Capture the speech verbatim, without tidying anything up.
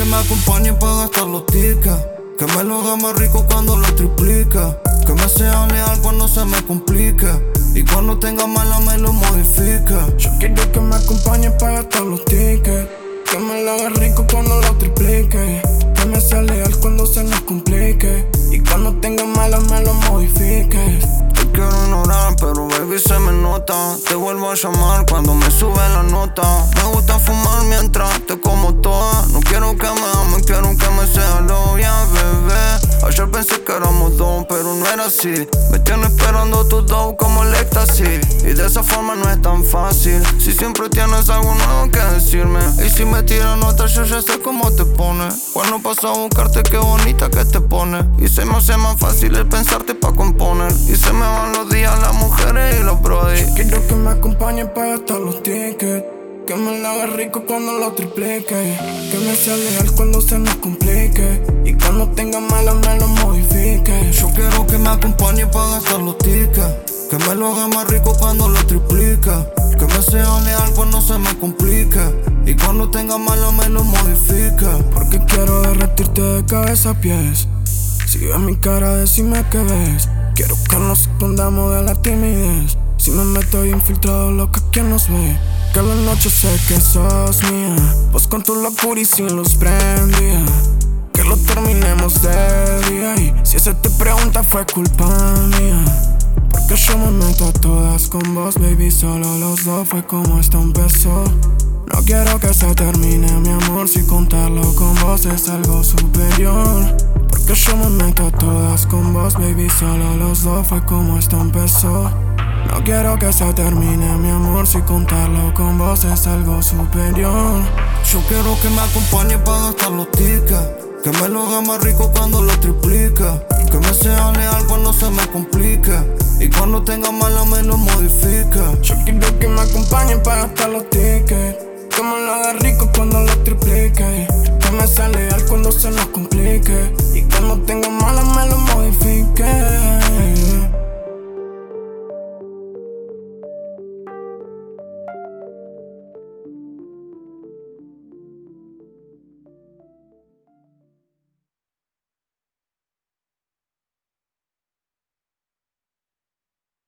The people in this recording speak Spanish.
me acompañe para gastar los tickets, que me lo haga más rico cuando lo triplica, que me sea leal cuando se me complica y cuando tenga mala me lo modifica. Yo quiero que me acompañe para gastar los tickets, que me lo haga rico cuando lo triplique, que me sea leal cuando se nos complique y cuando tenga mala me lo modifique. Te quiero ignorar pero baby se me nota, te vuelvo a llamar cuando me sube la nota. Me gusta fumar mientras te como toda, no quiero que me amen, quiero que me sea novia, bebé. Ayer pensé que éramos dos pero no era así, me tienes esperando tu dough como el éxtasis y de esa forma no es tan fácil, si siempre tienes algo nuevo que decirme. Y si me tiran otra yo ya sé cómo te pone, cuando paso a buscarte qué bonita que te pone, y se me hace más fácil el pensarte pa' componer, y se me van los días las mujeres y los brody. Yo quiero que me acompañe para gastar los tickets, que me lo haga rico cuando lo triplique, que me sea leal cuando se nos complique y cuando tenga mala me lo modifique. Yo quiero que me acompañe para gastar los tickets, que me lo haga más rico cuando lo triplica, que me sea leal cuando se me complica y cuando tenga mala me lo modifica. Porque quiero derretirte de cabeza a pies, si ves mi cara decime que ves. Quiero que nos escondamos de la timidez, si me meto bien filtrado lo que quien nos ve. Que la noche sé que sos mía, pues con tu locura y sin luz prendida, que lo terminemos de día y si ese te pregunta fue culpa mía. Porque yo me meto a todas con vos, baby, solo los dos, fue como esto empezó. No quiero que se termine mi amor, si contarlo con vos es algo superior. Porque yo me meto a todas con vos, baby, solo los dos, fue como esto empezó. No quiero que se termine mi amor, si contarlo con vos es algo superior. Yo quiero que me acompañe para gastar los tickets, que me lo haga más rico cuando lo triplica, que me sea leal cuando se me complica y cuando tenga mala me lo modifica. Yo quiero que me acompañe para gastar los tickets, que me lo haga rico cuando lo triplique, que me sea leal cuando se nos complique y cuando tenga mala me lo modifique.